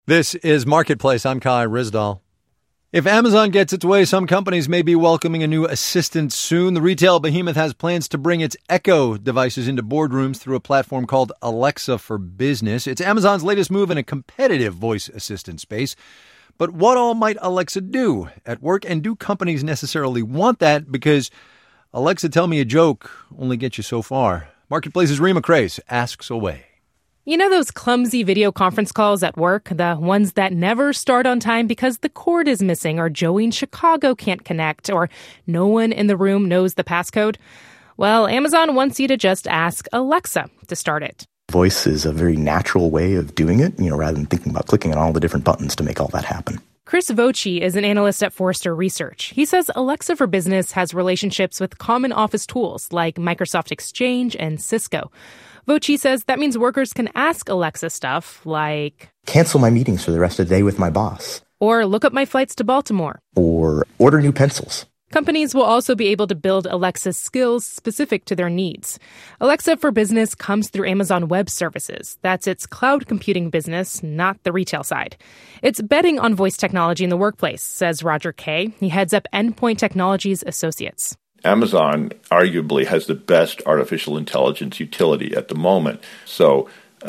This is Marketplace. I'm Kai Ryssdal. If Amazon gets its way, some companies may be welcoming a new assistant soon. The retail behemoth has plans to bring its Echo devices into boardrooms through a platform called Alexa for Business. It's Amazon's latest move in a competitive voice assistant space. But what all might Alexa do at work? And do companies necessarily want that? Because Alexa, tell me a joke only gets you so far. Marketplace's Rima Crace asks away. You know those clumsy video conference calls at work? The ones that never start on time because the cord is missing, or Joey in Chicago can't connect, or no one in the room knows the passcode? Well, Amazon wants you to just ask Alexa to start it. Voice is a very natural way of doing it, rather than thinking about clicking on all the different buttons to make all that happen. Chris Voci is an analyst at Forrester Research. He says Alexa for Business has relationships with common office tools like Microsoft Exchange and Cisco. Voci says that means workers can ask Alexa stuff like, cancel my meetings for the rest of the day with my boss. Or look up my flights to Baltimore. Or order new pencils. Companies will also be able to build Alexa skills specific to their needs. Alexa for Business comes through Amazon Web Services. That's its cloud computing business, not the retail side. It's betting on voice technology in the workplace, says Roger Kay. He heads up Endpoint Technologies Associates. Amazon arguably has the best artificial intelligence utility at the moment. So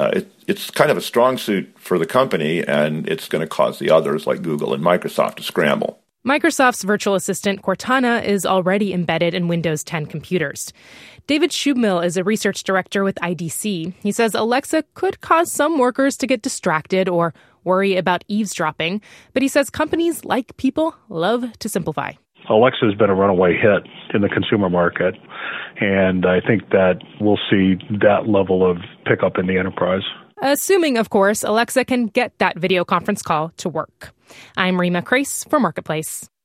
it's kind of a strong suit for the company, and it's going to cause the others like Google and Microsoft to scramble. Microsoft's virtual assistant Cortana is already embedded in Windows 10 computers. David Schubmill is a research director with IDC. He says Alexa could cause some workers to get distracted or worry about eavesdropping, but he says companies, like people, love to simplify. Alexa has been a runaway hit in the consumer market, and I think that we'll see that level of pickup in the enterprise. Assuming, of course, Alexa can get that video conference call to work. I'm Rima Crace for Marketplace.